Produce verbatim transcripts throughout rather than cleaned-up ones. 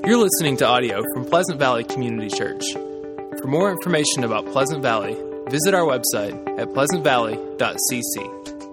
You're listening to audio from Pleasant Valley Community Church. For more information about Pleasant Valley, visit our website at pleasant valley dot c c.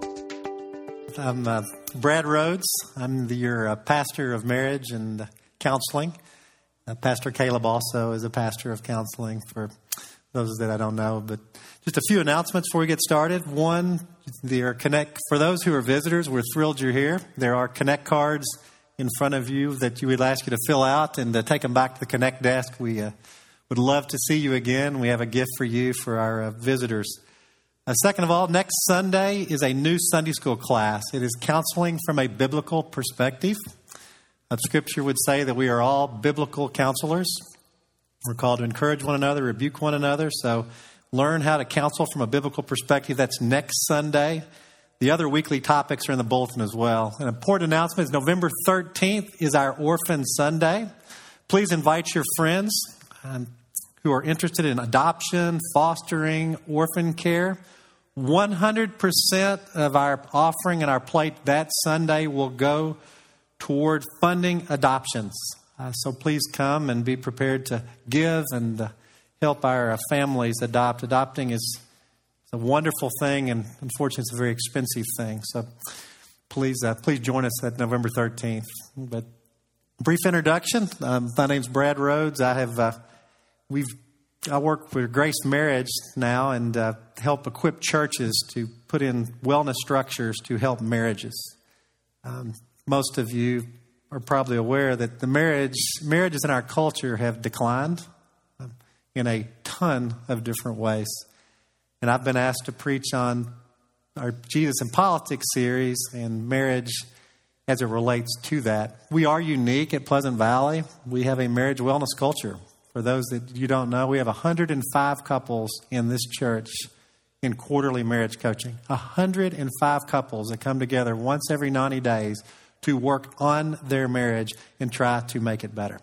I'm uh, Brad Rhodes. I'm the, your uh, pastor of marriage and counseling. Uh, Pastor Caleb also is a pastor of counseling for those that I don't know. But just a few announcements before we get started. One, there are Connect for those who are visitors. We're thrilled you're here. There are Connect cards in front of you that you would ask you to fill out and uh, take them back to the Connect desk. We uh, would love to see you again. We have a gift for you for our uh, visitors. Uh, second of all, next Sunday is a new Sunday school class. It is counseling from a biblical perspective. Uh, Scripture would say that we are all biblical counselors. We're called to encourage one another, rebuke one another. So learn how to counsel from a biblical perspective. That's next Sunday. The other weekly topics are in the bulletin as well. An important announcement is November thirteenth is our Orphan Sunday. Please invite your friends um, who are interested in adoption, fostering, orphan care. one hundred percent of our offering and our plate that Sunday will go toward funding adoptions. Uh, so please come and be prepared to give and uh, help our uh, families adopt. Adopting is It's a wonderful thing, and unfortunately, it's a very expensive thing. So please uh, please join us at November thirteenth. But brief introduction. Um, my name's Brad Rhodes. I have uh, we've I work with Grace Marriage now and uh, help equip churches to put in wellness structures to help marriages. Um, most of you are probably aware that the marriage marriages in our culture have declined um, in a ton of different ways. And I've been asked to preach on our Jesus in Politics series and marriage as it relates to that. We are unique at Pleasant Valley. We have a marriage wellness culture. For those that you don't know, we have one hundred five couples in this church in quarterly marriage coaching. one hundred five couples that come together once every ninety days to work on their marriage and try to make it better.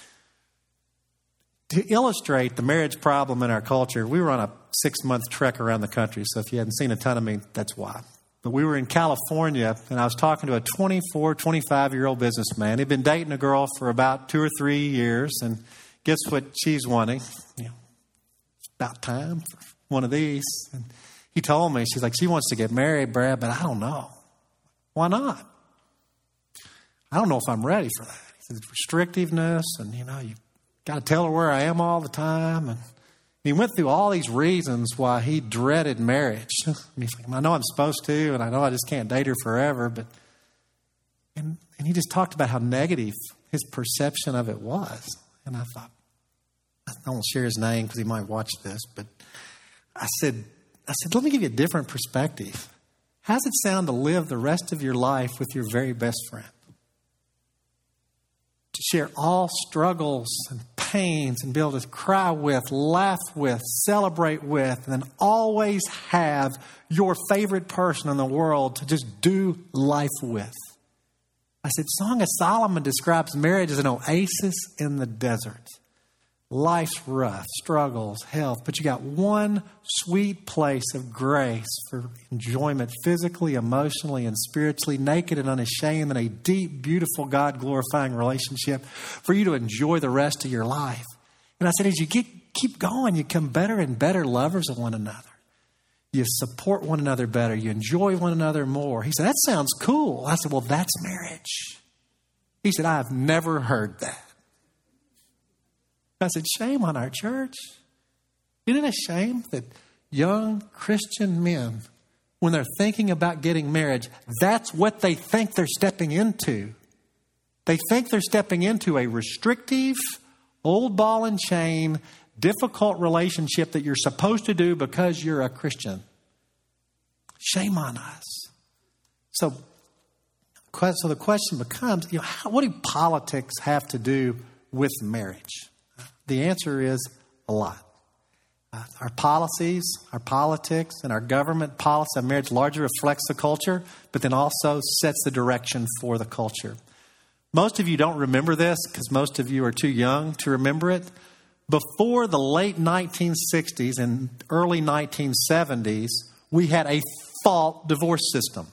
To illustrate the marriage problem in our culture, we were on a six-month trek around the country. So if you hadn't seen a ton of me, that's why. But we were in California, and I was talking to a twenty-four, twenty-five-year-old businessman. He'd been dating a girl for about two or three years, and guess what she's wanting? You know, it's about time for one of these. And he told me, she's like, she wants to get married, Brad, but I don't know. Why not? I don't know if I'm ready for that. He said, restrictiveness, and, you know, you got to tell her where I am all the time. And he went through all these reasons why he dreaded marriage. And he's like, I know I'm supposed to, and I know I just can't date her forever. But and, and he just talked about how negative his perception of it was. And I thought, I don't share his name because he might watch this. But I said, I said, let me give you a different perspective. How does it sound to live the rest of your life with your very best friend? To share all struggles and pains and be able to cry with, laugh with, celebrate with, and then always have your favorite person in the world to just do life with. I said, Song of Solomon describes marriage as an oasis in the desert. Life's rough, struggles, health, but you got one sweet place of grace for enjoyment physically, emotionally, and spiritually, naked and unashamed, in a deep, beautiful, God-glorifying relationship for you to enjoy the rest of your life. And I said, as you get, keep going, you become better and better lovers of one another. You support one another better. You enjoy one another more. He said, that sounds cool. I said, well, that's marriage. He said, I've never heard that. I said, shame on our church. Isn't it a shame that young Christian men, when they're thinking about getting married, that's what they think they're stepping into? They think they're stepping into a restrictive, old ball and chain, difficult relationship that you're supposed to do because you're a Christian. Shame on us. So, so the question becomes, you know, how, what do politics have to do with marriage? The answer is a lot. Uh, our policies, our politics, and our government policy on marriage largely reflects the culture, but then also sets the direction for the culture. Most of you don't remember this because most of you are too young to remember it. Before the late nineteen sixties and early nineteen seventies, we had a fault divorce system.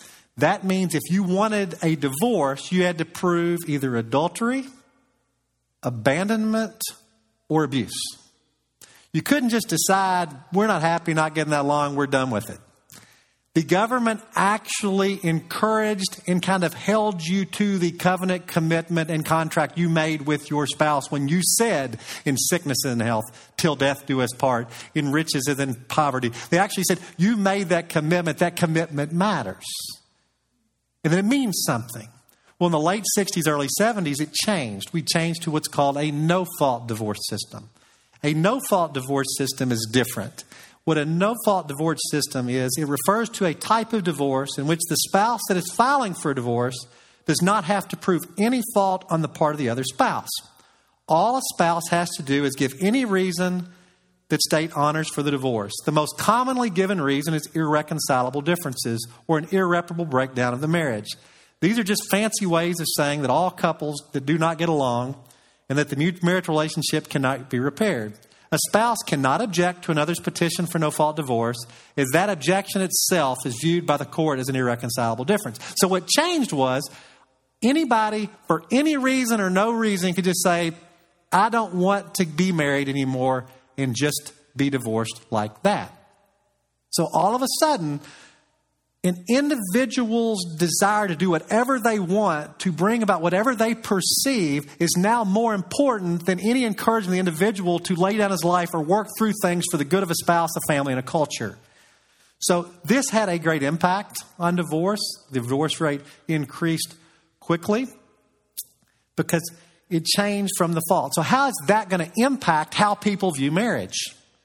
That means if you wanted a divorce, you had to prove either adultery abandonment or abuse. You couldn't just decide, we're not happy, not getting that along, we're done with it. The government actually encouraged and kind of held you to the covenant, commitment, and contract you made with your spouse when you said, in sickness and health, till death do us part, in riches and in poverty. They actually said, you made that commitment. That commitment matters. And then it means something. Well, in the late sixties, early seventies, it changed. We changed to what's called a no-fault divorce system. A no-fault divorce system is different. What a no-fault divorce system is, it refers to a type of divorce in which the spouse that is filing for a divorce does not have to prove any fault on the part of the other spouse. All a spouse has to do is give any reason that state honors for the divorce. The most commonly given reason is irreconcilable differences or an irreparable breakdown of the marriage. These are just fancy ways of saying that all couples that do not get along and that the marital relationship cannot be repaired. A spouse cannot object to another's petition for no-fault divorce, as that objection itself is viewed by the court as an irreconcilable difference. So what changed was anybody, for any reason or no reason, could just say, I don't want to be married anymore, and just be divorced like that. So all of a sudden, an individual's desire to do whatever they want, to bring about whatever they perceive, is now more important than any encouragement of the individual to lay down his life or work through things for the good of a spouse, a family, and a culture. So this had a great impact on divorce. The divorce rate increased quickly because it changed from the fault. So how is that going to impact how people view marriage?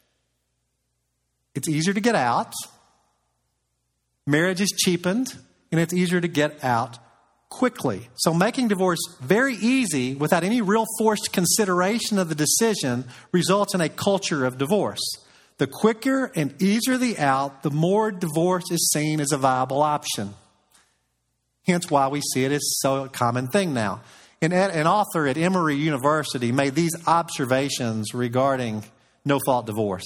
It's easier to get out. Marriage is cheapened, and it's easier to get out quickly. So making divorce very easy without any real forced consideration of the decision results in a culture of divorce. The quicker and easier the out, the more divorce is seen as a viable option. Hence why we see it as so a common thing now. An, an author at Emory University made these observations regarding no-fault divorce.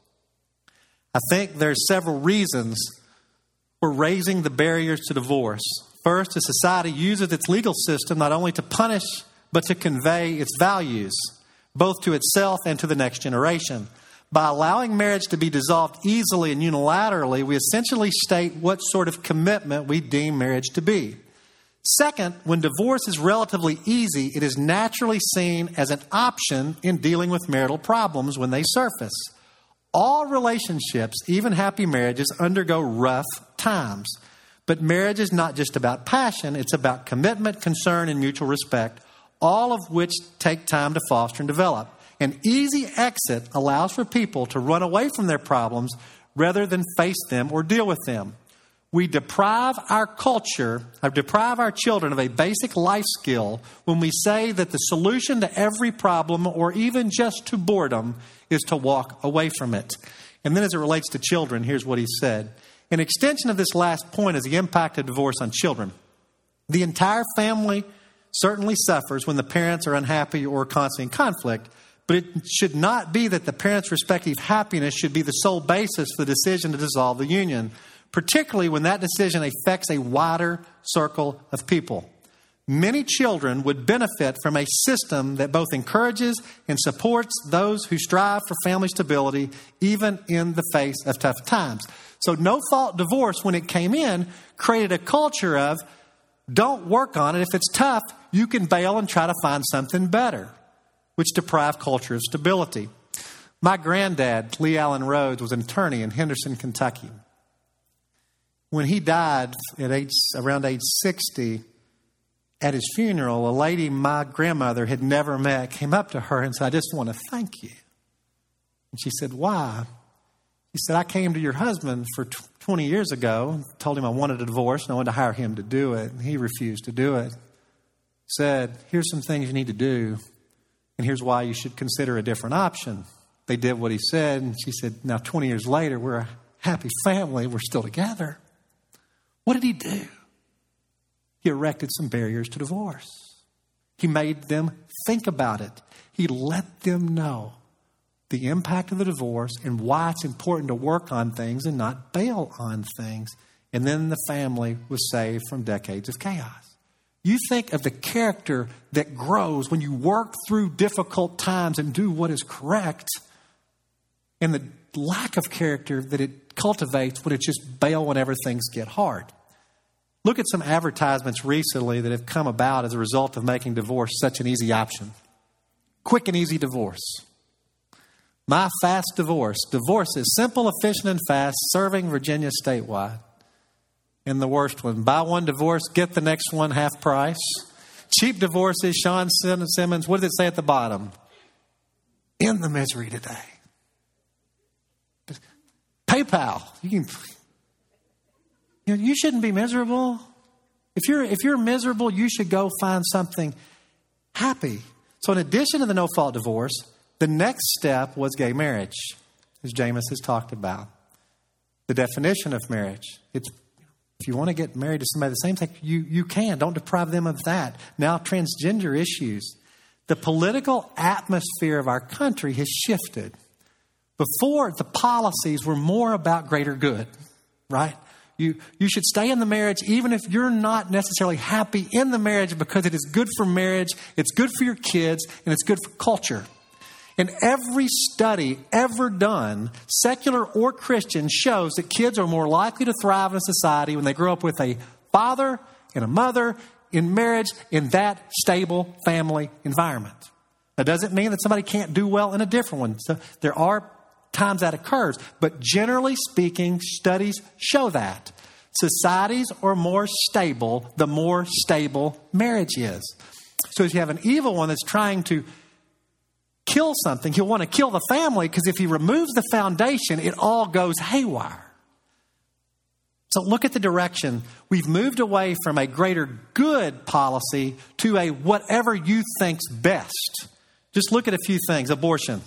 I think there's several reasons for raising the barriers to divorce. First, a society uses its legal system not only to punish, but to convey its values, both to itself and to the next generation. By allowing marriage to be dissolved easily and unilaterally, we essentially state what sort of commitment we deem marriage to be. Second, when divorce is relatively easy, it is naturally seen as an option in dealing with marital problems when they surface. All relationships, even happy marriages, undergo rough times. But marriage is not just about passion. It's about commitment, concern, and mutual respect, all of which take time to foster and develop. An easy exit allows for people to run away from their problems rather than face them or deal with them. We deprive our culture, or deprive our children of a basic life skill when we say that the solution to every problem, or even just to boredom, is to walk away from it. And then as it relates to children, here's what he said. An extension of this last point is the impact of divorce on children. The entire family certainly suffers when the parents are unhappy or constantly in conflict, but it should not be that the parents' respective happiness should be the sole basis for the decision to dissolve the union, particularly when that decision affects a wider circle of people. Many children would benefit from a system that both encourages and supports those who strive for family stability, even in the face of tough times. So no-fault divorce, when it came in, created a culture of don't work on it. If it's tough, you can bail and try to find something better, which deprived culture of stability. My granddad, Lee Allen Rhodes, was an attorney in Henderson, Kentucky. When he died at age around age sixty, at his funeral, a lady my grandmother had never met came up to her and said, I just want to thank you. And she said, why? He said, I came to your husband for twenty years ago, told him I wanted a divorce and I wanted to hire him to do it. And he refused to do it. Said, here's some things you need to do, and here's why you should consider a different option. They did what he said, and she said, now twenty years later, we're a happy family. We're still together. What did he do? He erected some barriers to divorce. He made them think about it. He let them know the impact of the divorce and why it's important to work on things and not bail on things. And then the family was saved from decades of chaos. You think of the character that grows when you work through difficult times and do what is correct, and the lack of character that it cultivates when it just bail whenever things get hard. Look at some advertisements recently that have come about as a result of making divorce such an easy option. Quick and easy divorce. My Fast Divorce. Divorce is simple, efficient, and fast, serving Virginia statewide. And the worst one, buy one divorce, get the next one half price. Cheap divorces, Sean Simmons, what does it say at the bottom? End the misery today. PayPal. You can, you know, you shouldn't be miserable. If you're if you're miserable, you should go find something happy. So in addition to the no-fault divorce, the next step was gay marriage, as Jameis has talked about. The definition of marriage. It's if you want to get married to somebody of the same sex, you, you can. Don't deprive them of that. Now, transgender issues. The political atmosphere of our country has shifted. Before, the policies were more about greater good, right? You, you should stay in the marriage even if you're not necessarily happy in the marriage because it is good for marriage, it's good for your kids, and it's good for culture. And every study ever done, secular or Christian, shows that kids are more likely to thrive in a society when they grow up with a father and a mother in marriage in that stable family environment. That doesn't mean that somebody can't do well in a different one. So there are times that occurs, but generally speaking, studies show that. Societies are more stable the more stable marriage is. So if you have an evil one that's trying to kill something, he'll want to kill the family because if he removes the foundation, it all goes haywire. So look at the direction. We've moved away from a greater good policy to a whatever you think's best. Just look at a few things. Abortion.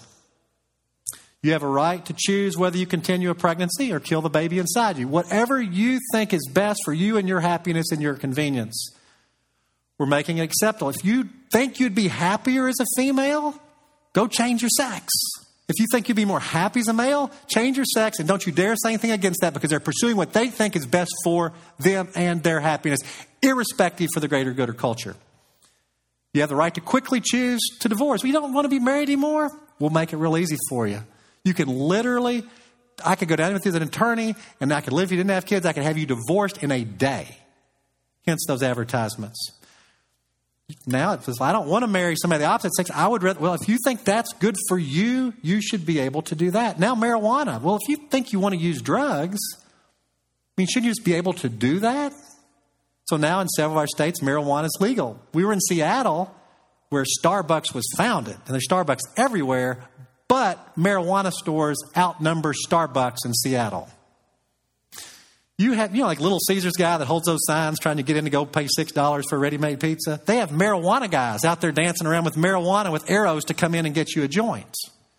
You have a right to choose whether you continue a pregnancy or kill the baby inside you. Whatever you think is best for you and your happiness and your convenience. We're making it acceptable. If you think you'd be happier as a female, go change your sex. If you think you'd be more happy as a male, change your sex and don't you dare say anything against that because they're pursuing what they think is best for them and their happiness, irrespective for the greater good or culture. You have the right to quickly choose to divorce. We don't want to be married anymore. We'll make it real easy for you. You can literally, I could go down with you as an attorney and I could live if you didn't have kids. I could have you divorced in a day. Hence those advertisements. Now it says, I don't want to marry somebody of the opposite sex. I would rather, well, if you think that's good for you, you should be able to do that. Now marijuana. Well, if you think you want to use drugs, I mean, shouldn't you just be able to do that? So now in several of our states, marijuana is legal. We were in Seattle where Starbucks was founded. And there's Starbucks everywhere, but marijuana stores outnumber Starbucks in Seattle. You have, you know, like Little Caesars guy that holds those signs trying to get in to go pay six dollars for a ready-made pizza. They have marijuana guys out there dancing around with marijuana with arrows to come in and get you a joint.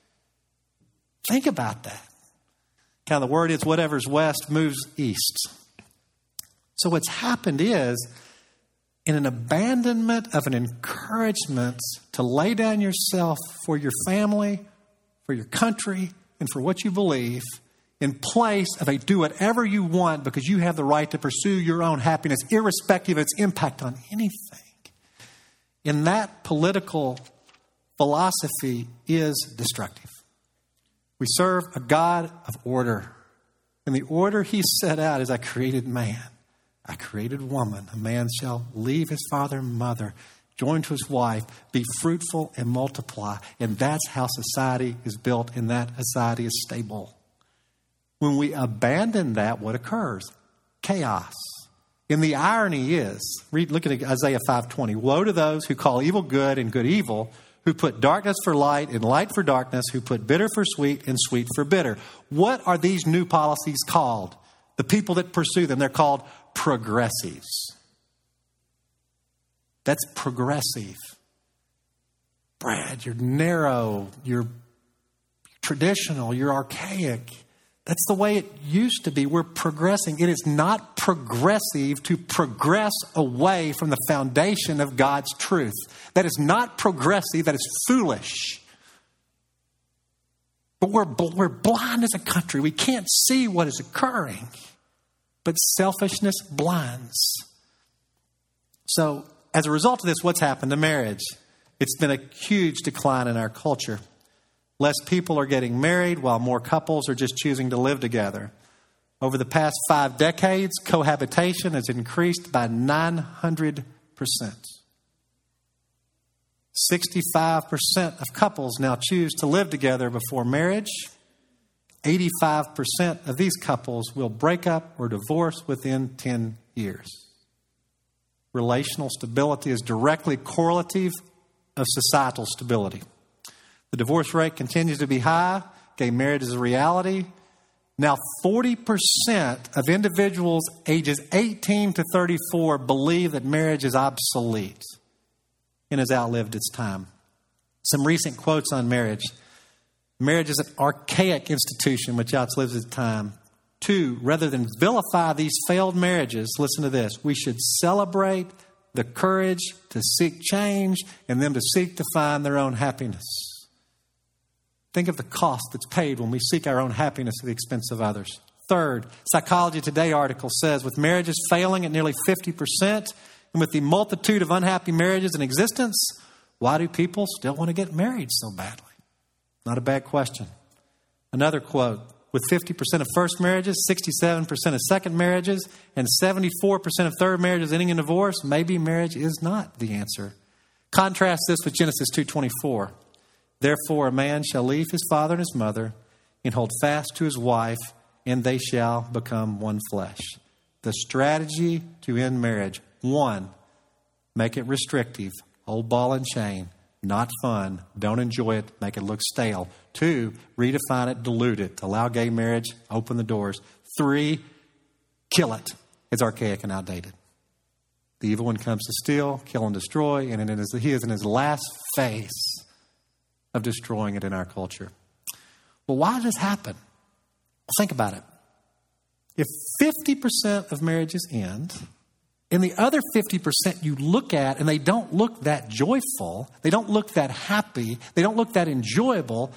Think about that. Kind of the word is whatever's west moves east. So what's happened is, in an abandonment of an encouragement to lay down yourself for your family, for your country, and for what you believe, in place of a do whatever you want because you have the right to pursue your own happiness, irrespective of its impact on anything. In that political philosophy is destructive. We serve a God of order. And the order he set out is I created man. I created woman. A man shall leave his father and mother, join to his wife, be fruitful and multiply. And that's how society is built, and that society is stable. When we abandon that, what occurs? Chaos. And the irony is, read, look at Isaiah five twenty. Woe to those who call evil good and good evil, who put darkness for light and light for darkness, who put bitter for sweet and sweet for bitter. What are these new policies called? The people that pursue them, they're called progressives. That's progressive. Brad, you're narrow, you're traditional, you're archaic. That's the way it used to be. We're progressing. It is not progressive to progress away from the foundation of God's truth. That is not progressive. That is foolish. But we're, we're blind as a country. We can't see what is occurring. But selfishness blinds. So as a result of this, what's happened to marriage? It's been a huge decline in our culture. Less people are getting married while more couples are just choosing to live together. Over the past five decades, cohabitation has increased by nine hundred percent. sixty-five percent of couples now choose to live together before marriage. eighty-five percent of these couples will break up or divorce within ten years. Relational stability is directly correlative of societal stability. The divorce rate continues to be high. Gay marriage is a reality. Now, forty percent of individuals ages eighteen to thirty-four believe that marriage is obsolete and has outlived its time. Some recent quotes on marriage. Marriage is an archaic institution which outlives its time. Two, rather than vilify these failed marriages, listen to this, we should celebrate the courage to seek change and them to seek to find their own happiness. Think of the cost that's paid when we seek our own happiness at the expense of others. Third, Psychology Today article says, with marriages failing at nearly fifty percent and with the multitude of unhappy marriages in existence, why do people still want to get married so badly? Not a bad question. Another quote, with fifty percent of first marriages, sixty-seven percent of second marriages, and seventy-four percent of third marriages ending in divorce, maybe marriage is not the answer. Contrast this with Genesis two twenty-four. Therefore, a man shall leave his father and his mother and hold fast to his wife, and they shall become one flesh. The strategy to end marriage. One, make it restrictive. Hold ball and chain. Not fun. Don't enjoy it. Make it look stale. Two, redefine it, dilute it. Allow gay marriage. Open the doors. Three, kill it. It's archaic and outdated. The evil one comes to steal, kill, and destroy, and it is, he is in his last phase of destroying it in our culture. Well, why does this happen? Well, think about it. If fifty percent of marriages end, and the other fifty percent you look at and they don't look that joyful, they don't look that happy, they don't look that enjoyable,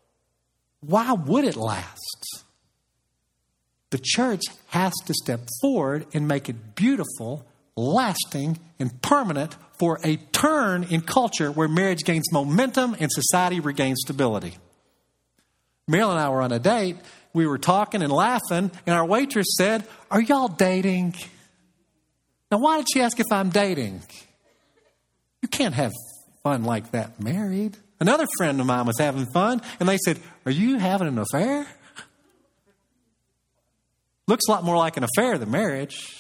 why would it last? The church has to step forward and make it beautiful, lasting, and permanent for a turn in culture where marriage gains momentum and society regains stability. Marilyn and I were on a date. We were talking and laughing, and our waitress said, "Are y'all dating?" Now, why did she ask if I'm dating? You can't have fun like that married. Another friend of mine was having fun, and they said, "Are you having an affair?" Looks a lot more like an affair than marriage.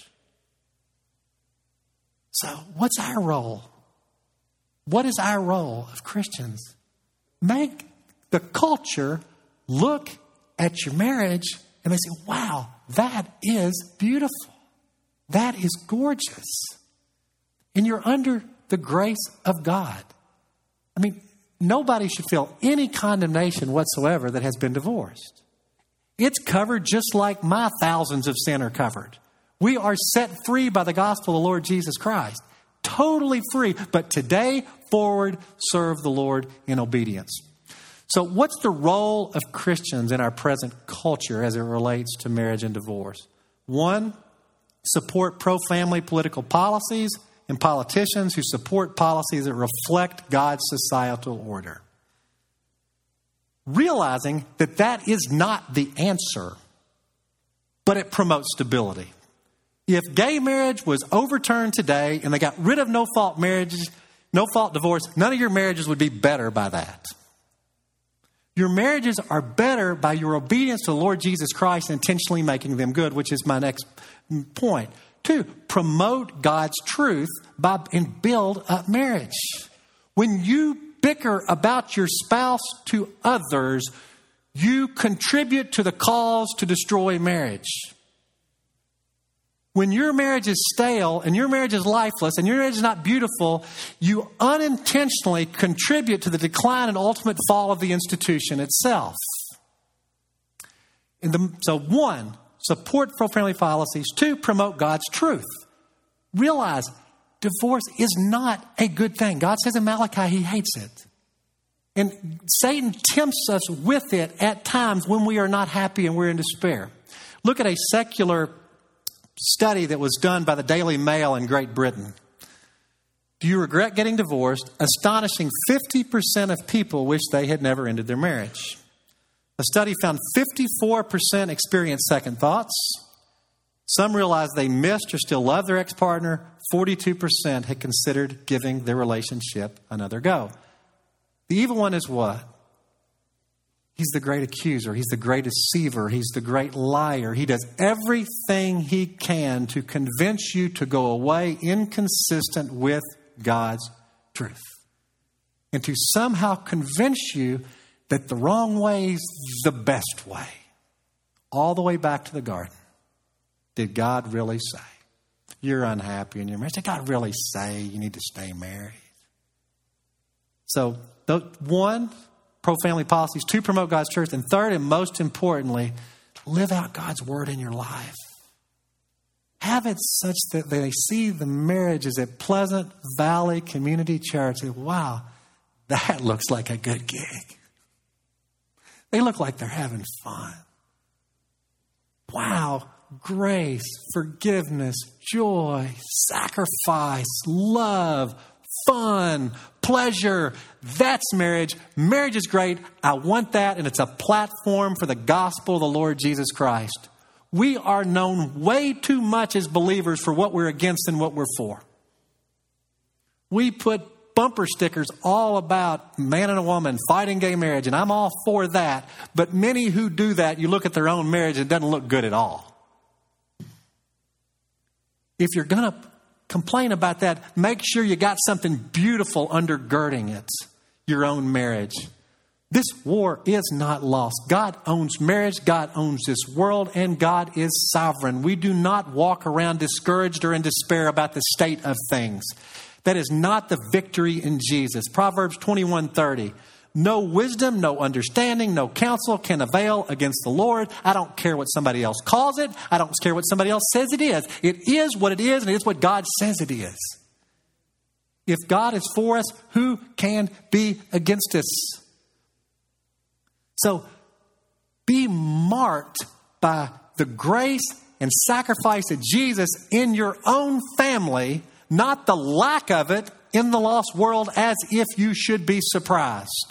So what's our role? What is our role of Christians? Make the culture look at your marriage and they say, wow, that is beautiful. That is gorgeous. And you're under the grace of God. I mean, nobody should feel any condemnation whatsoever that has been divorced. It's covered just like my thousands of sin are covered. We are set free by the gospel of the Lord Jesus Christ. Totally free. But today, forward, serve the Lord in obedience. So what's the role of Christians in our present culture as it relates to marriage and divorce? One, support pro-family political policies and politicians who support policies that reflect God's societal order. Realizing that that is not the answer, but it promotes stability. If gay marriage was overturned today and they got rid of no-fault marriages, no-fault divorce, none of your marriages would be better by that. Your marriages are better by your obedience to the Lord Jesus Christ, intentionally making them good, which is my next point. Two, promote God's truth by and build up marriage. When you bicker about your spouse to others, you contribute to the cause to destroy marriage. When your marriage is stale and your marriage is lifeless and your marriage is not beautiful, you unintentionally contribute to the decline and ultimate fall of the institution itself. And the, so one, support pro-family policies. Two, promote God's truth. Realize divorce is not a good thing. God says in Malachi he hates it. And Satan tempts us with it at times when we are not happy and we're in despair. Look at a secular study that was done by the Daily Mail in Great Britain. Do you regret getting divorced? Astonishing fifty percent of people wish they had never ended their marriage. A study found fifty-four percent experienced second thoughts. Some realized they missed or still love their ex-partner. forty-two percent had considered giving their relationship another go. The evil one is what? He's the great accuser. He's the great deceiver. He's the great liar. He does everything he can to convince you to go away inconsistent with God's truth. And to somehow convince you that the wrong way is the best way. All the way back to the garden. Did God really say you're unhappy in your marriage? Did God really say you need to stay married? So, the, one, pro-family policies. Two, promote God's truth. And third, and most importantly, live out God's word in your life. Have it such that they see the marriages at Pleasant Valley Community Church. And wow, that looks like a good gig. They look like they're having fun. Wow. Grace, forgiveness, joy, sacrifice, love, fun, pleasure. That's marriage. Marriage is great. I want that. And it's a platform for the gospel of the Lord Jesus Christ. We are known way too much as believers for what we're against and what we're for. We put bumper stickers all about man and a woman fighting gay marriage. And I'm all for that. But many who do that, you look at their own marriage, it doesn't look good at all. If you're going to complain about that, make sure you got something beautiful undergirding it, your own marriage. This war is not lost. God owns marriage, God owns this world, and God is sovereign. We do not walk around discouraged or in despair about the state of things. That is not the victory in Jesus. Proverbs twenty-one thirty. No wisdom, no understanding, no counsel can avail against the Lord. I don't care what somebody else calls it. I don't care what somebody else says it is. It is what it is, and it is what God says it is. If God is for us, who can be against us? So be marked by the grace and sacrifice of Jesus in your own family, not the lack of it in the lost world, as if you should be surprised.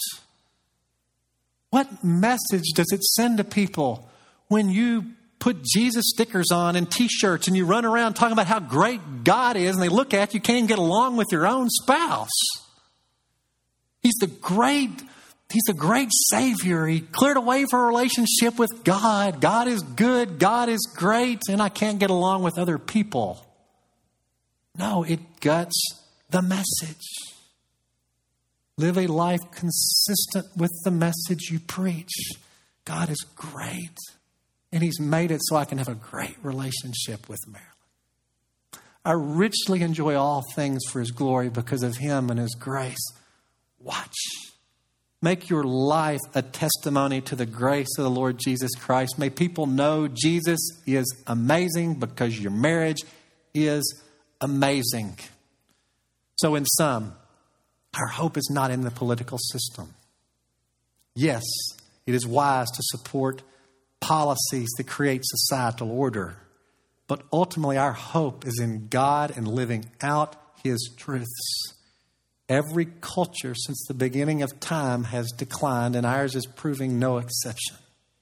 What message does it send to people when you put Jesus stickers on and t-shirts and you run around talking about how great God is and they look at you, you can't even get along with your own spouse? He's the great, he's the great Savior. He cleared a way for a relationship with God. God is good. God is great. And I can't get along with other people. No, it guts the message. Live a life consistent with the message you preach. God is great. And He's made it so I can have a great relationship with Marilyn. I richly enjoy all things for His glory because of Him and His grace. Watch. Make your life a testimony to the grace of the Lord Jesus Christ. May people know Jesus is amazing because your marriage is amazing. So in sum, our hope is not in the political system. Yes, it is wise to support policies that create societal order. But ultimately, our hope is in God and living out His truths. Every culture since the beginning of time has declined, and ours is proving no exception.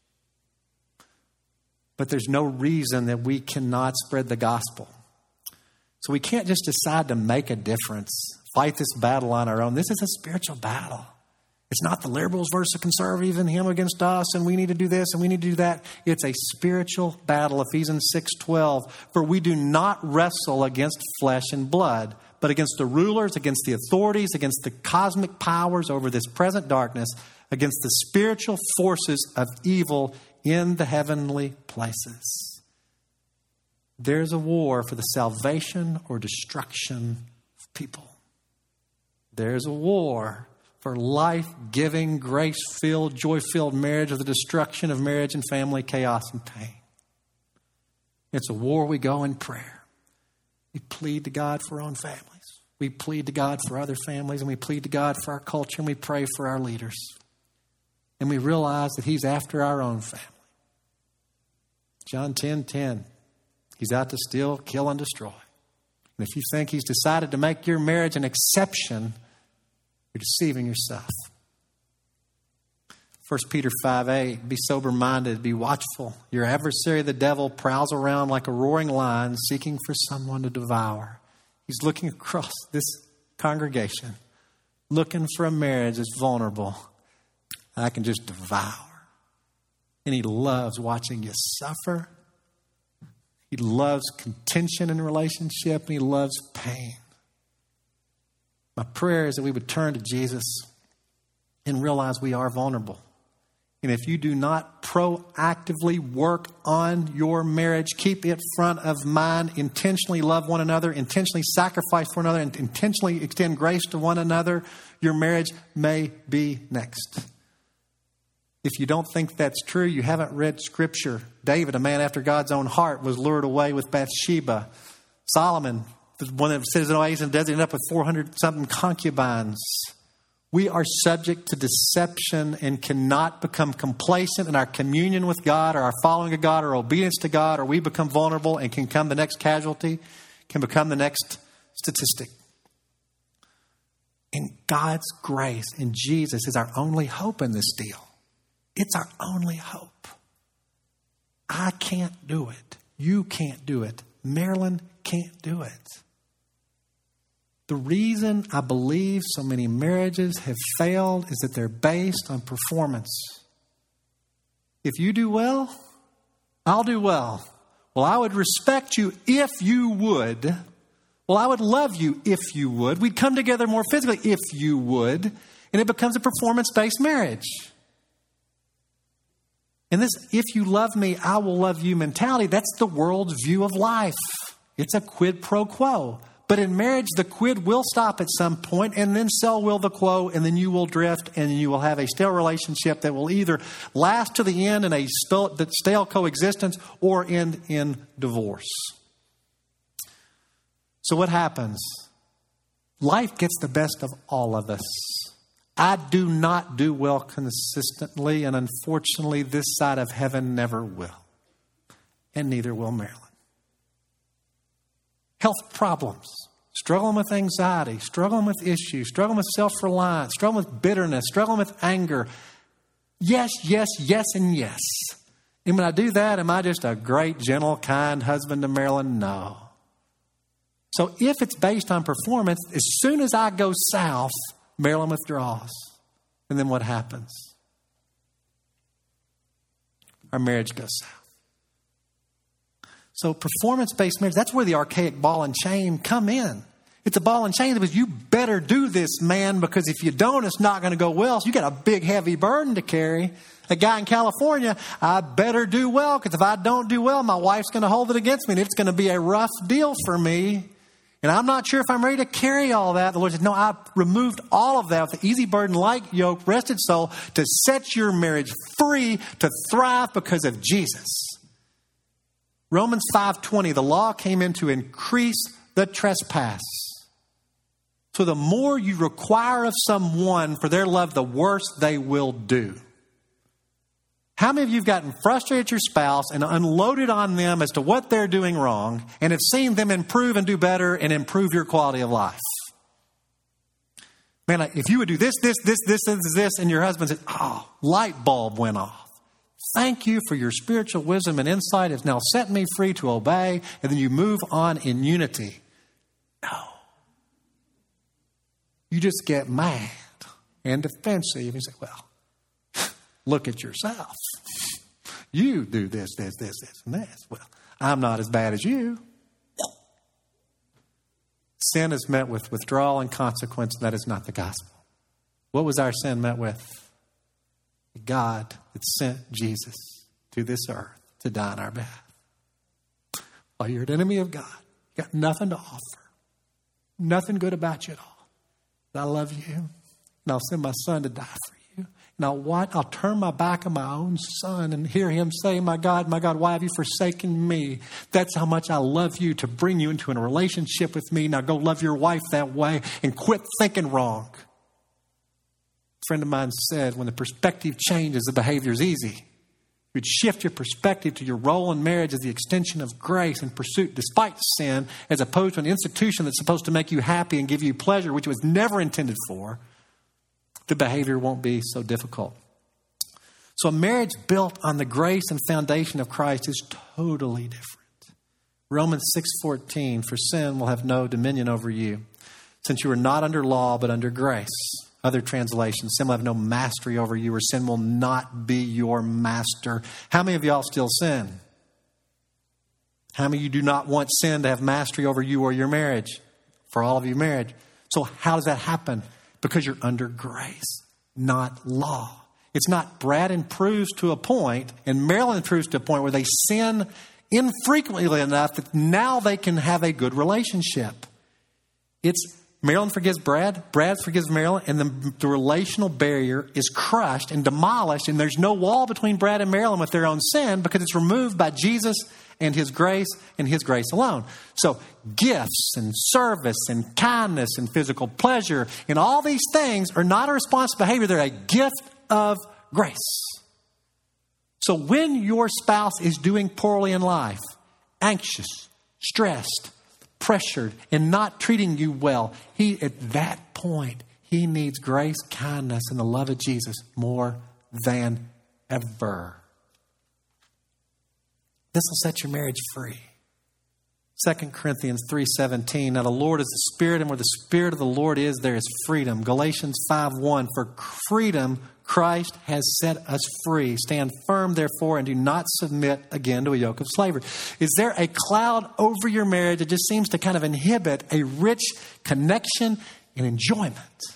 But there's no reason that we cannot spread the gospel. So we can't just decide to make a difference, fight this battle on our own. This is a spiritual battle. It's not the liberals versus the conservative and him against us, and we need to do this and we need to do that. It's a spiritual battle. Ephesians six twelve. For we do not wrestle against flesh and blood, but against the rulers, against the authorities, against the cosmic powers over this present darkness, against the spiritual forces of evil in the heavenly places. There's a war for the salvation or destruction of people. There's a war for life-giving, grace-filled, joy-filled marriage or the destruction of marriage and family, chaos and pain. It's a war we go in prayer. We plead to God for our own families. We plead to God for other families, and we plead to God for our culture, and we pray for our leaders. And we realize that He's after our own family. John ten ten. He's out to steal, kill, and destroy. And if you think he's decided to make your marriage an exception, you're deceiving yourself. First Peter five eight, be sober-minded, be watchful. Your adversary, the devil, prowls around like a roaring lion seeking for someone to devour. He's looking across this congregation, looking for a marriage that's vulnerable. I can just devour. And he loves watching you suffer. He loves contention in a relationship, and he loves pain. My prayer is that we would turn to Jesus and realize we are vulnerable. And if you do not proactively work on your marriage, keep it front of mind, intentionally love one another, intentionally sacrifice for one another, and intentionally extend grace to one another, your marriage may be next. If you don't think that's true, you haven't read Scripture. David, a man after God's own heart, was lured away with Bathsheba. Solomon, the one that says in Oasis and desert, ended up with four hundred something concubines. We are subject to deception and cannot become complacent in our communion with God or our following of God or obedience to God, or we become vulnerable and can become the next casualty, can become the next statistic. And God's grace in Jesus is our only hope in this deal. It's our only hope. I can't do it. You can't do it. Marilyn can't do it. The reason I believe so many marriages have failed is that they're based on performance. If you do well, I'll do well. Well, I would respect you if you would. Well, I would love you if you would. We'd come together more physically if you would. And it becomes a performance-based marriage. And this, if you love me, I will love you mentality, that's the world's view of life. It's a quid pro quo. But in marriage, the quid will stop at some point, and then so will the quo, and then you will drift, and you will have a stale relationship that will either last to the end in a stale, stale coexistence or end in divorce. So what happens? Life gets the best of all of us. I do not do well consistently, and unfortunately, this side of heaven never will. And neither will Marilyn. Health problems, struggling with anxiety, struggling with issues, struggling with self-reliance, struggling with bitterness, struggling with anger. Yes, yes, yes, and yes. And when I do that, am I just a great, gentle, kind husband to Marilyn? No. So if it's based on performance, as soon as I go south, Marilyn withdraws. And then what happens? Our marriage goes south. So performance-based marriage, that's where the archaic ball and chain come in. It's a ball and chain that was, you better do this, man, because if you don't, it's not going to go well. So you got a big, heavy burden to carry. A guy in California, I better do well, because if I don't do well, my wife's going to hold it against me, and it's going to be a rough deal for me. And I'm not sure if I'm ready to carry all that. The Lord said, no, I removed all of that with the easy burden, light yoke, rested soul, to set your marriage free to thrive because of Jesus. Romans five twenty, the law came in to increase the trespass. So the more you require of someone for their love, the worse they will do. How many of you have gotten frustrated at your spouse and unloaded on them as to what they're doing wrong and have seen them improve and do better and improve your quality of life? Man, if you would do this, this, this, this, this, this, and your husband said, oh, light bulb went off. Thank you for your spiritual wisdom and insight. It's now set me free to obey. And then you move on in unity. No. You just get mad and defensive and say, well, look at yourself. You do this, this, this, this, and this. Well, I'm not as bad as you. Sin is met with withdrawal and consequence. That is not the gospel. What was our sin met with? God that sent Jesus to this earth to die on our behalf. While you're an enemy of God, you got nothing to offer. Nothing good about you at all. But I love you, and I'll send my son to die for you. And I'll, what, I'll turn my back on my own son and hear him say, my God, my God, why have you forsaken me? That's how much I love you, to bring you into a relationship with me. Now go love your wife that way and quit thinking wrong. A friend of mine said, when the perspective changes, the behavior is easy. You'd shift your perspective to your role in marriage as the extension of grace and pursuit despite sin, as opposed to an institution that's supposed to make you happy and give you pleasure, which it was never intended for. The behavior won't be so difficult. So a marriage built on the grace and foundation of Christ is totally different. Romans six fourteen, for sin will have no dominion over you, since you are not under law but under grace. Other translations, sin will have no mastery over you, or sin will not be your master. How many of y'all still sin? How many of you do not want sin to have mastery over you or your marriage? For all of you marriage. So how does that happen? Because you're under grace, not law. It's not Brad improves to a point and Marilyn improves to a point where they sin infrequently enough that now they can have a good relationship. It's Marilyn forgives Brad, Brad forgives Marilyn, and the, the relational barrier is crushed and demolished, and there's no wall between Brad and Marilyn with their own sin because it's removed by Jesus and His grace and His grace alone. So gifts and service and kindness and physical pleasure and all these things are not a responsive behavior. They're a gift of grace. So when your spouse is doing poorly in life, anxious, stressed, pressured, and not treating you well, he, at that point, he needs grace, kindness, and the love of Jesus more than ever. This will set your marriage free. Second Corinthians three seventeen, now the Lord is the Spirit, and where the Spirit of the Lord is, there is freedom. Galatians five one, for freedom Christ has set us free. Stand firm, therefore, and do not submit again to a yoke of slavery. Is there a cloud over your marriage that just seems to kind of inhibit a rich connection and enjoyment?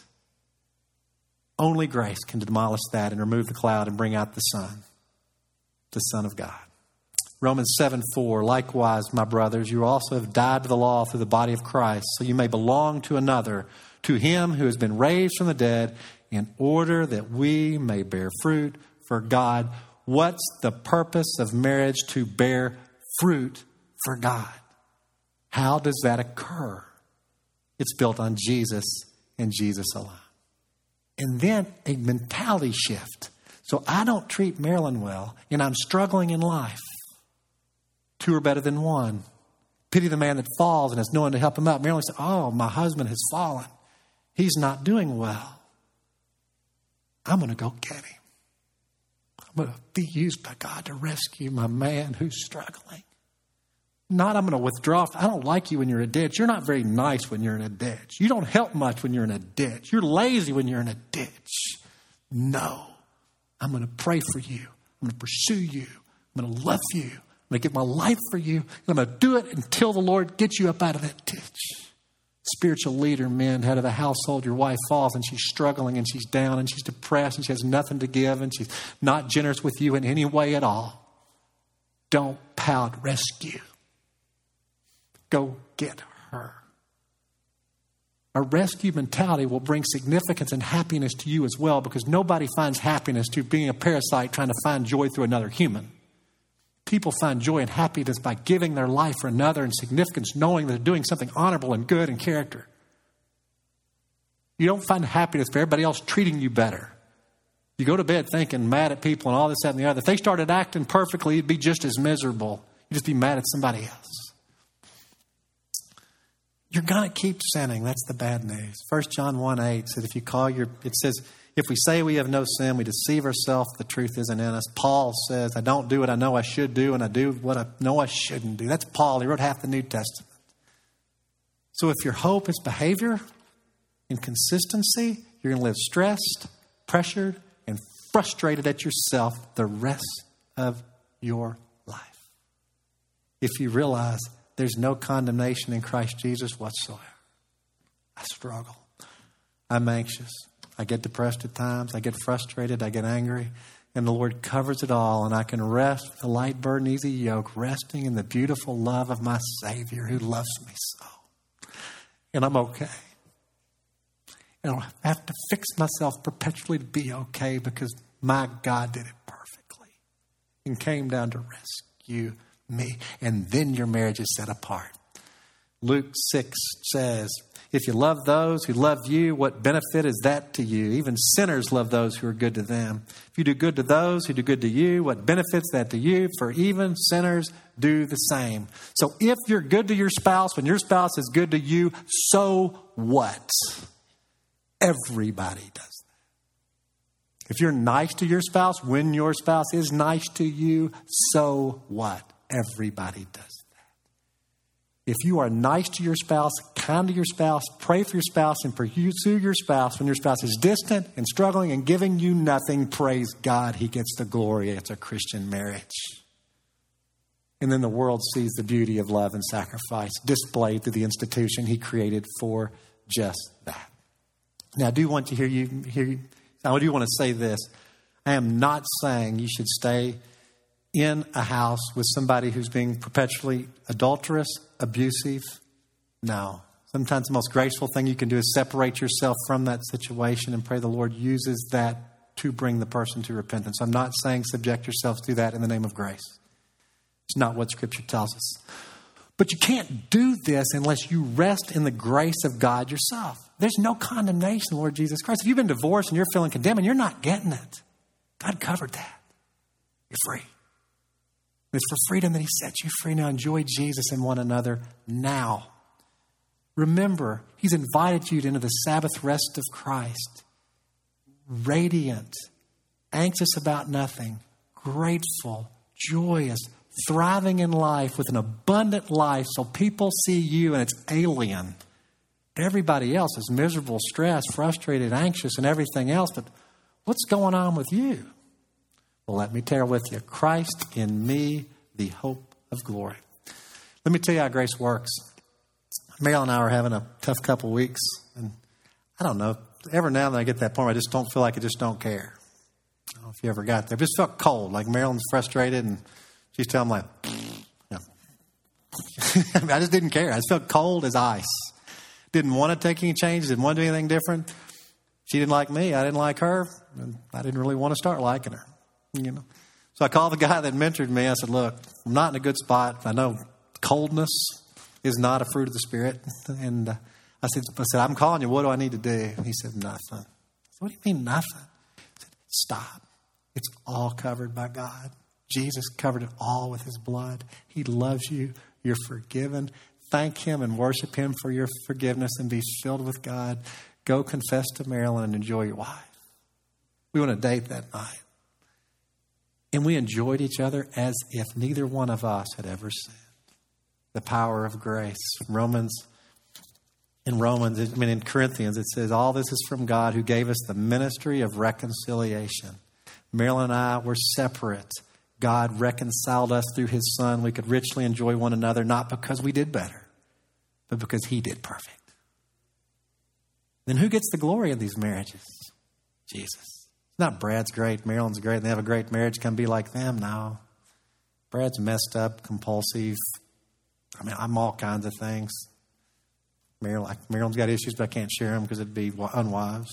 Only grace can demolish that and remove the cloud and bring out the Son, the Son of God. Romans seven four, likewise, my brothers, you also have died to the law through the body of Christ, so you may belong to another, to Him who has been raised from the dead, in order that we may bear fruit for God. What's the purpose of marriage? To bear fruit for God. How does that occur? It's built on Jesus and Jesus alone. And then a mentality shift. So I don't treat Marilyn well, and I'm struggling in life. Two are better than one. Pity the man that falls and has no one to help him up. Marilyn said, oh, my husband has fallen. He's not doing well. I'm going to go get him. I'm going to be used by God to rescue my man who's struggling. Not I'm going to withdraw. I don't like you when you're in a ditch. You're not very nice when you're in a ditch. You don't help much when you're in a ditch. You're lazy when you're in a ditch. No. I'm going to pray for you. I'm going to pursue you. I'm going to love you. I'm going to give my life for you. And I'm going to do it until the Lord gets you up out of that ditch. Spiritual leader, men, head of the household, your wife falls and she's struggling and she's down and she's depressed and she has nothing to give and she's not generous with you in any way at all. Don't pout, rescue. Go get her. A rescue mentality will bring significance and happiness to you as well, because nobody finds happiness to being a parasite trying to find joy through another human. People find joy and happiness by giving their life for another, and significance knowing that they're doing something honorable and good in character. You don't find happiness for everybody else treating you better. You go to bed thinking, mad at people and all this, that, and the other. If they started acting perfectly, you'd be just as miserable. You'd just be mad at somebody else. You're going to keep sinning. That's the bad news. First John one eight says, if you call your, it says, if we say we have no sin, we deceive ourselves. The truth isn't in us. Paul says, I don't do what I know I should do, and I do what I know I shouldn't do. That's Paul. He wrote half the New Testament. So if your hope is behavior and consistency, you're going to live stressed, pressured, and frustrated at yourself the rest of your life. If you realize there's no condemnation in Christ Jesus whatsoever. I struggle. I'm anxious. I get depressed at times. I get frustrated. I get angry. And the Lord covers it all. And I can rest with a light burden, easy yoke, resting in the beautiful love of my Savior who loves me so. And I'm okay. And I don't have to fix myself perpetually to be okay, because my God did it perfectly and came down to rescue me. And then your marriage is set apart. Luke six says, If you love those who love you, what benefit is that to you? Even sinners love those who are good to them. If you do good to those who do good to you, what benefits that to you? For even sinners do the same. So if you're good to your spouse, when your spouse is good to you, so what? Everybody does that. If you're nice to your spouse, when your spouse is nice to you, so what? Everybody does that. If you are nice to your spouse, kind to your spouse, pray for your spouse, and pursue your spouse when your spouse is distant and struggling and giving you nothing, praise God, he gets the glory. It's a Christian marriage. And then the world sees the beauty of love and sacrifice displayed through the institution he created for just that. Now, I do want to hear you, hear you, I do want to say this. I am not saying you should stay in a house with somebody who's being perpetually adulterous, abusive. No. Sometimes the most graceful thing you can do is separate yourself from that situation and pray the Lord uses that to bring the person to repentance. I'm not saying subject yourselves to that in the name of grace. It's not what Scripture tells us. But you can't do this unless you rest in the grace of God yourself. There's no condemnation, Lord Jesus Christ. If you've been divorced and you're feeling condemned and you're not getting it, God covered that. You're free. It's for freedom that he sets you free. Now enjoy Jesus and one another now. Remember, he's invited you into the Sabbath rest of Christ. Radiant, anxious about nothing, grateful, joyous, thriving in life with an abundant life so people see you and it's alien. Everybody else is miserable, stressed, frustrated, anxious, and everything else. But what's going on with you? Well, let me tell with you, Christ in me, the hope of glory. Let me tell you how grace works. Meryl and I are having a tough couple of weeks. And I don't know, every now and then I get to that point where I just don't feel like I just don't care. I don't know if you ever got there. I just felt cold, like Marilyn's frustrated and she's telling me, like, you know. I mean, I just didn't care. I just felt cold as ice. Didn't want to take any changes, didn't want to do anything different. She didn't like me, I didn't like her, and I didn't really want to start liking her. You know, so I called the guy that mentored me. I said, look, I'm not in a good spot. I know coldness is not a fruit of the Spirit. And uh, I said, I said, I'm calling you. What do I need to do? And he said, nothing. I said, what do you mean nothing? He said, stop. It's all covered by God. Jesus covered it all with his blood. He loves you. You're forgiven. Thank him and worship him for your forgiveness and be filled with God. Go confess to Marilyn and enjoy your wife. We want to date that night. And we enjoyed each other as if neither one of us had ever sinned. The power of grace. Romans, in Romans, I mean in Corinthians, it says, all this is from God who gave us the ministry of reconciliation. Marilyn and I were separate. God reconciled us through his Son. We could richly enjoy one another, not because we did better, but because he did perfect. Then who gets the glory of these marriages? Jesus. It's not Brad's great, Marilyn's great, and they have a great marriage. Can be like them? No. Brad's messed up, compulsive. I mean, I'm all kinds of things. Marilyn, like, Marilyn's got issues, but I can't share them because it'd be unwise.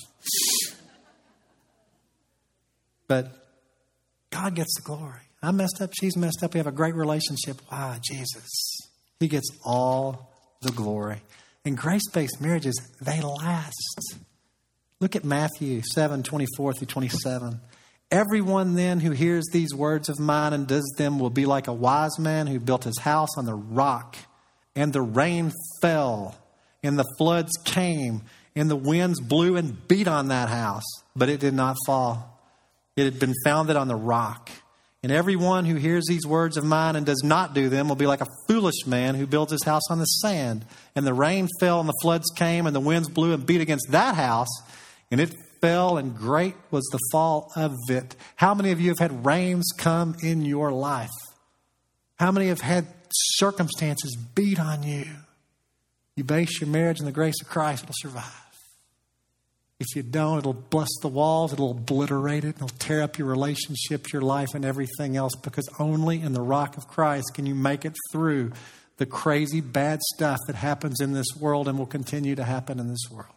But God gets the glory. I'm messed up. She's messed up. We have a great relationship. Why? Jesus. He gets all the glory. And grace-based marriages, they last. Look at Matthew seven, twenty-four through twenty-seven. Everyone then who hears these words of mine and does them will be like a wise man who built his house on the rock. And the rain fell, and the floods came, and the winds blew and beat on that house. But it did not fall. It had been founded on the rock. And everyone who hears these words of mine and does not do them will be like a foolish man who builds his house on the sand. And the rain fell, and the floods came, and the winds blew and beat against that house. And it fell, and great was the fall of it. How many of you have had rains come in your life? How many have had circumstances beat on you? You base your marriage on the grace of Christ, it'll survive. If you don't, it'll bust the walls, it'll obliterate it, it'll tear up your relationship, your life, and everything else, because only in the rock of Christ can you make it through the crazy, bad stuff that happens in this world and will continue to happen in this world.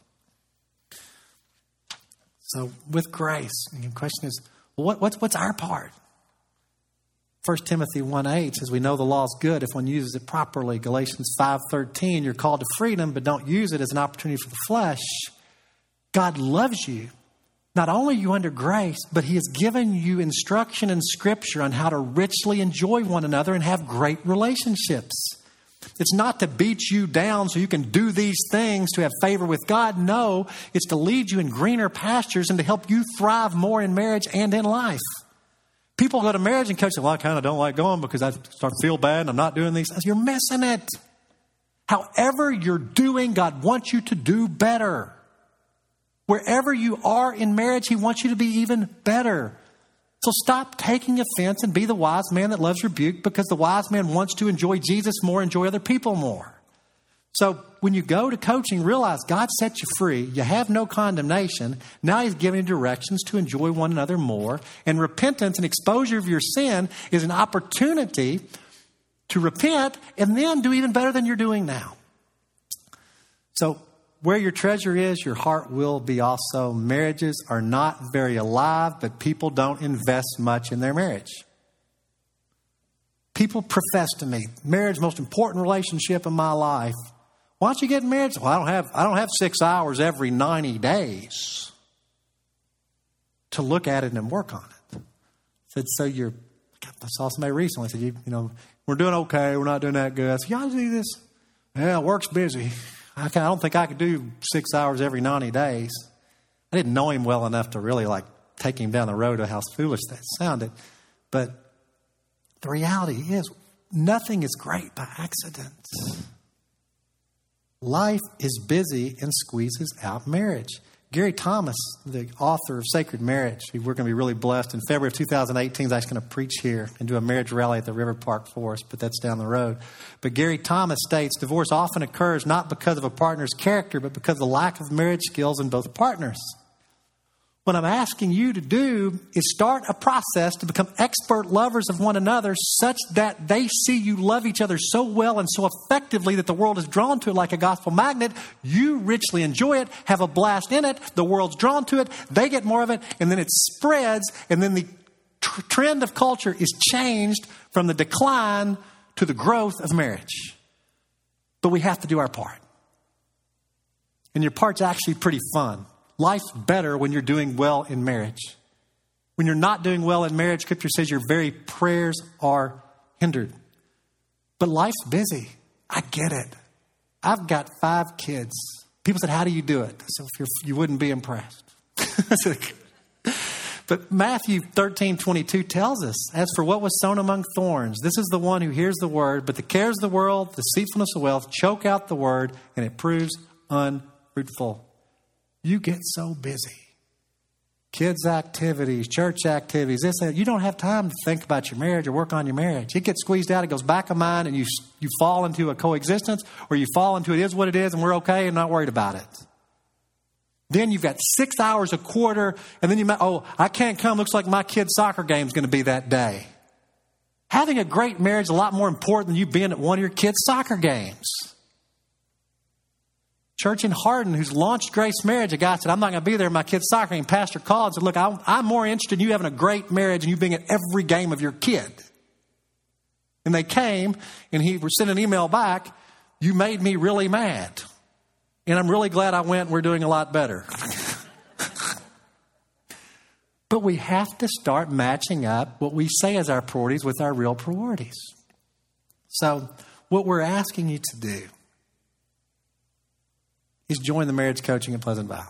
So with grace, the question is, well, what, what's, what's our part? First Timothy one eight says we know the law is good if one uses it properly. Galatians five thirteen, you're called to freedom, but don't use it as an opportunity for the flesh. God loves you. Not only are you under grace, but he has given you instruction in Scripture on how to richly enjoy one another and have great relationships. It's not to beat you down so you can do these things to have favor with God. No, it's to lead you in greener pastures and to help you thrive more in marriage and in life. People go to marriage and coach say, well, I kind of don't like going because I start to feel bad and I'm not doing these things. You're missing it. However you're doing, God wants you to do better. Wherever you are in marriage, he wants you to be even better. So stop taking offense and be the wise man that loves rebuke, because the wise man wants to enjoy Jesus more, enjoy other people more. So when you go to coaching, realize God set you free. You have no condemnation. Now he's giving you directions to enjoy one another more. And repentance and exposure of your sin is an opportunity to repent and then do even better than you're doing now. So where your treasure is, your heart will be also. Marriages are not very alive, but people don't invest much in their marriage. People profess to me, marriage is the most important relationship in my life. Why don't you get married? Well, I don't have I don't have six hours every ninety days to look at it and work on it. I said, so you're, I saw somebody recently said, you, you know, we're doing okay, we're not doing that good. I said, y'all do this? Yeah, work's busy. I, can, I don't think I could do six hours every ninety days. I didn't know him well enough to really like take him down the road of how foolish that sounded. But the reality is, nothing is great by accident. Life is busy and squeezes out marriage. Gary Thomas, the author of Sacred Marriage, we're going to be really blessed. In February of two thousand eighteen, he's actually going to preach here and do a marriage rally at the River Park for us, but that's down the road. But Gary Thomas states, divorce often occurs not because of a partner's character, but because of the lack of marriage skills in both partners. What I'm asking you to do is start a process to become expert lovers of one another, such that they see you love each other so well and so effectively that the world is drawn to it like a gospel magnet. You richly enjoy it, have a blast in it. The world's drawn to it. They get more of it. And then it spreads. And then the tr- trend of culture is changed from the decline to the growth of marriage. But we have to do our part. And your part's actually pretty fun. Life's better when you're doing well in marriage. When you're not doing well in marriage, Scripture says your very prayers are hindered. But life's busy. I get it. I've got five kids. People said, how do you do it? So if you're, you wouldn't be impressed. But Matthew thirteen twenty-two tells us, as for what was sown among thorns, this is the one who hears the word, but the cares of the world, the deceitfulness of wealth, choke out the word, and it proves unfruitful. You get so busy. Kids' activities, church activities, this, that. You don't have time to think about your marriage or work on your marriage. It gets squeezed out. It goes back of mind, and you you fall into a coexistence, or you fall into it is what it is, and we're okay and not worried about it. Then you've got six hours a quarter, and then you might, oh, I can't come. Looks like my kid's soccer game is going to be that day. Having a great marriage is a lot more important than you being at one of your kids' soccer games. Church in Hardin, who's launched Grace Marriage, a guy said, I'm not going to be there in my kid's soccer game. Pastor called and said, look, I'm, I'm more interested in you having a great marriage and you being at every game of your kid. And they came, and he sent an email back, you made me really mad. And I'm really glad I went, and we're doing a lot better. But we have to start matching up what we say as our priorities with our real priorities. So what we're asking you to do is join the marriage coaching at Pleasant Valley.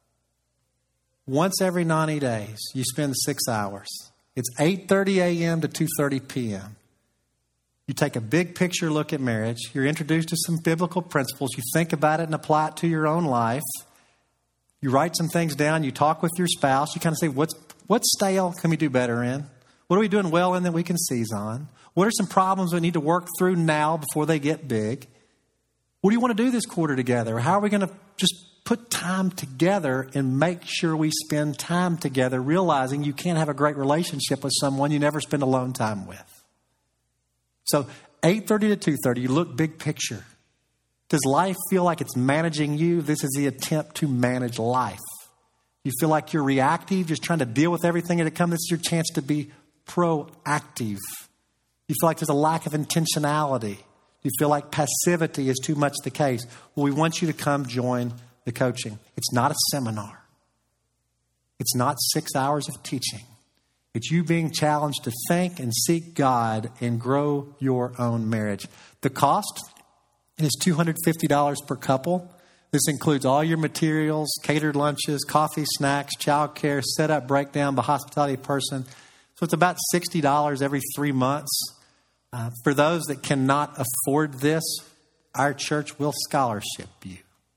Once every ninety days, you spend six hours. It's eight thirty a.m. to two thirty p.m. You take a big picture look at marriage. You're introduced to some biblical principles. You think about it and apply it to your own life. You write some things down. You talk with your spouse. You kind of say, what's, what's stale can we do better in? What are we doing well in that we can seize on? What are some problems we need to work through now before they get big? What do you want to do this quarter together? How are we going to just put time together and make sure we spend time together, realizing you can't have a great relationship with someone you never spend alone time with? So eight thirty to two thirty, you look big picture. Does life feel like it's managing you? This is the attempt to manage life. You feel like you're reactive, just trying to deal with everything that comes. This is your chance to be proactive. You feel like there's a lack of intentionality. You feel like passivity is too much the case. Well, we want you to come join the coaching. It's not a seminar. It's not six hours of teaching. It's you being challenged to think and seek God and grow your own marriage. The cost is two hundred fifty dollars per couple. This includes all your materials, catered lunches, coffee, snacks, childcare, setup, breakdown, the hospitality person. So it's about sixty dollars every three months. Uh, for those that cannot afford this, our church will scholarship you.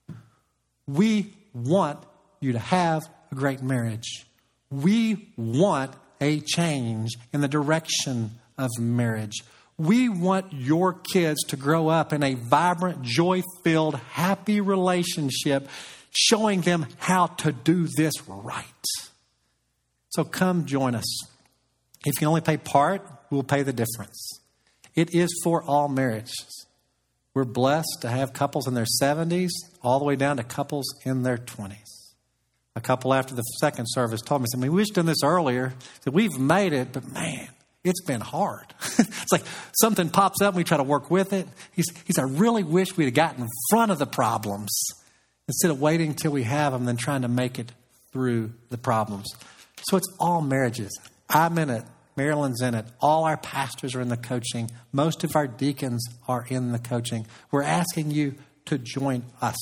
We want you to have a great marriage. We want a change in the direction of marriage. We want your kids to grow up in a vibrant, joy-filled, happy relationship, showing them how to do this right. So come join us. If you can only pay part, we'll pay the difference. It is for all marriages. We're blessed to have couples in their seventies all the way down to couples in their twenties. A couple after the second service told me, I mean, we wish done this earlier. So we've made it, but man, it's been hard. It's like something pops up and we try to work with it. He's, he's, I really wish we'd have gotten in front of the problems instead of waiting until we have them, then trying to make it through the problems. So it's all marriages. I'm in it. Marilyn's in it. All our pastors are in the coaching. Most of our deacons are in the coaching. We're asking you to join us.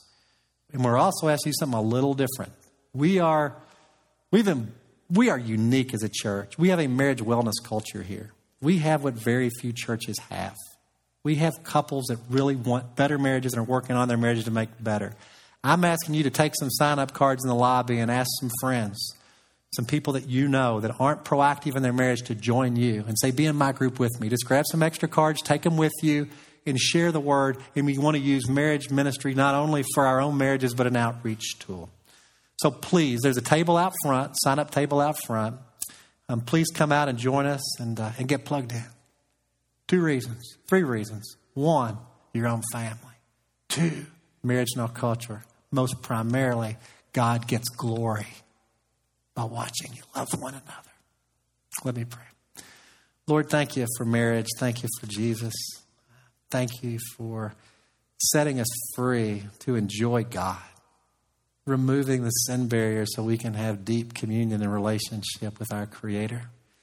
And we're also asking you something a little different. We are, we've been, we are unique as a church. We have a marriage wellness culture here. We have what very few churches have. We have couples that really want better marriages and are working on their marriages to make better. I'm asking you to take some sign-up cards in the lobby and ask some friends, some people that you know that aren't proactive in their marriage to join you and say, be in my group with me. Just grab some extra cards, take them with you, and share the word. And we want to use marriage ministry not only for our own marriages, but an outreach tool. So please, there's a table out front, sign-up table out front. Um, please come out and join us and, uh, and get plugged in. Two reasons, three reasons. One, your own family. Two, marriage no culture. Most primarily, God gets glory by watching you love one another. Let me pray. Lord, thank you for marriage. Thank you for Jesus. Thank you for setting us free to enjoy God, removing the sin barrier so we can have deep communion and relationship with our Creator,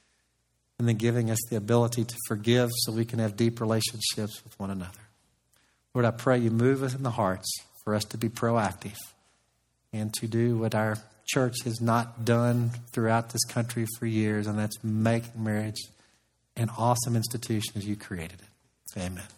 and then giving us the ability to forgive so we can have deep relationships with one another. Lord, I pray you move us in the hearts for us to be proactive and to do what our church has not done throughout this country for years, and that's make marriage an awesome institution as you created it. Amen.